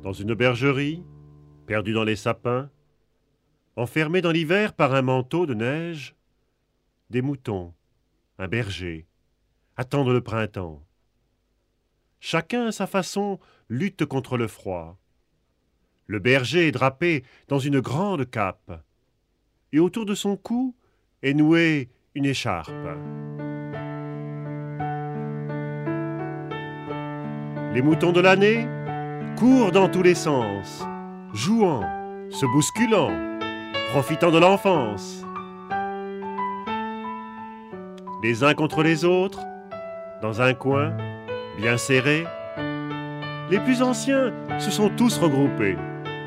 Dans une bergerie, perdue dans les sapins, enfermée dans l'hiver par un manteau de neige, des moutons, un berger, attendent le printemps. Chacun à sa façon lutte contre le froid. Le berger est drapé dans une grande cape, et autour de son cou est nouée une écharpe. Les moutons de l'année courent dans tous les sens, jouant, se bousculant, profitant de l'enfance. Les uns contre les autres, dans un coin, bien serré, les plus anciens se sont tous regroupés.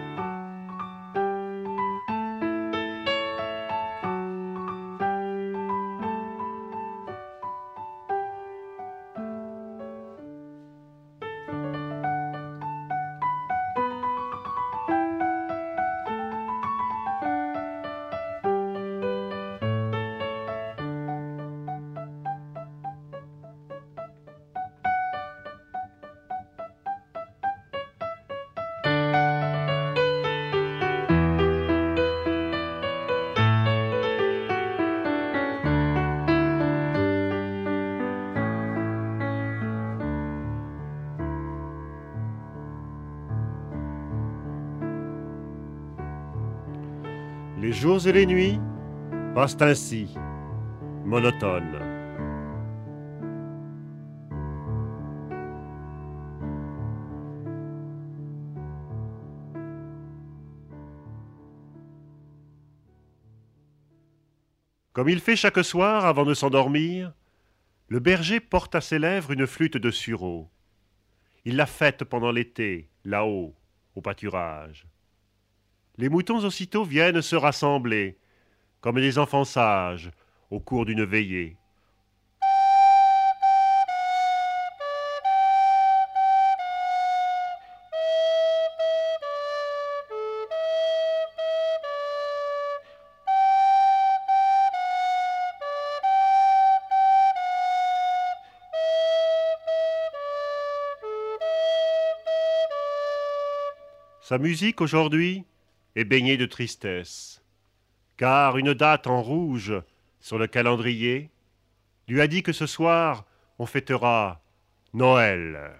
Les jours et les nuits passent ainsi, monotones. Comme il fait chaque soir avant de s'endormir, le berger porte à ses lèvres une flûte de sureau. Il la fête pendant l'été, là-haut, au pâturage. Les moutons aussitôt viennent se rassembler, comme des enfants sages, au cours d'une veillée. Sa musique aujourd'hui est baignée de tristesse, car une date en rouge sur le calendrier lui a dit que ce soir on fêtera Noël.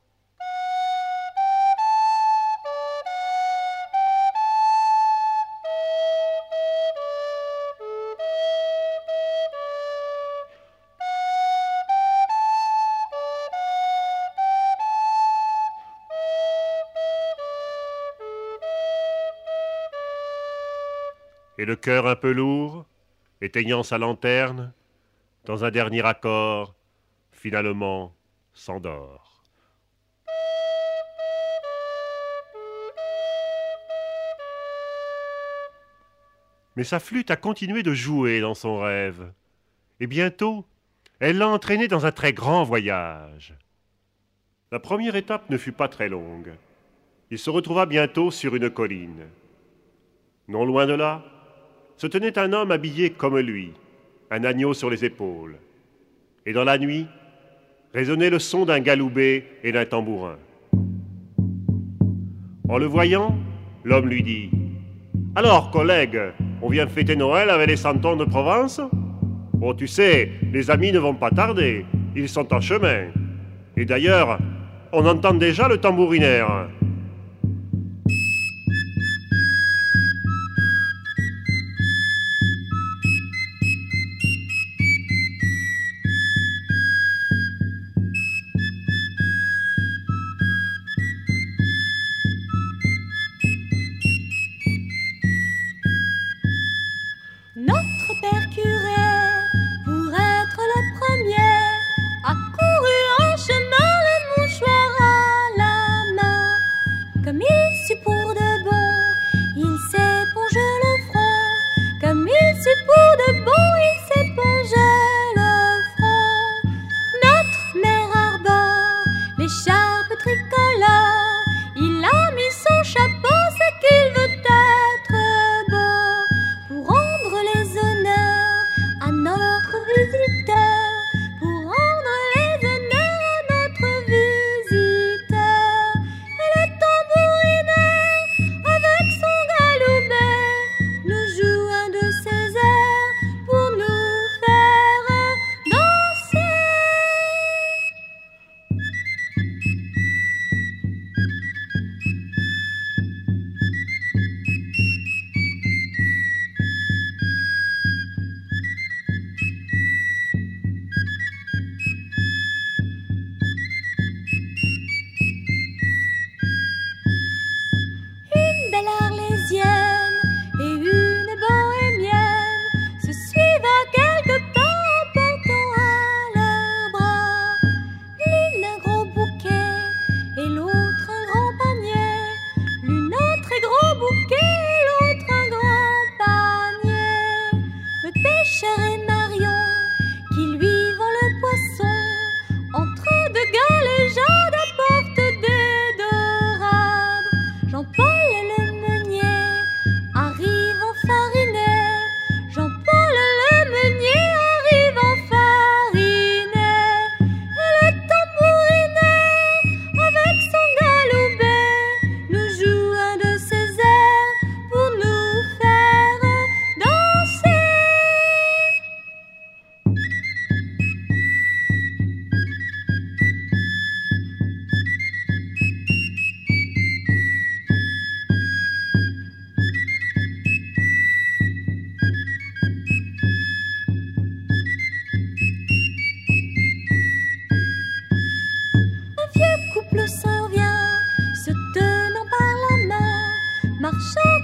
Et le cœur un peu lourd, éteignant sa lanterne, dans un dernier accord, finalement s'endort. Mais sa flûte a continué de jouer dans son rêve, et bientôt, elle l'a entraîné dans un très grand voyage. La première étape ne fut pas très longue. Il se retrouva bientôt sur une colline. Non loin de là, se tenait un homme habillé comme lui, un agneau sur les épaules. Et dans la nuit, résonnait le son d'un galoubet et d'un tambourin. En le voyant, l'homme lui dit « Alors, collègue, on vient fêter Noël avec les santons de Provence ? Oh, tu sais, les amis ne vont pas tarder, ils sont en chemin. Et d'ailleurs, on entend déjà le tambourinaire. » Notre père curé, pour être le premier, a couru en chemin, le mouchoir à la main. marche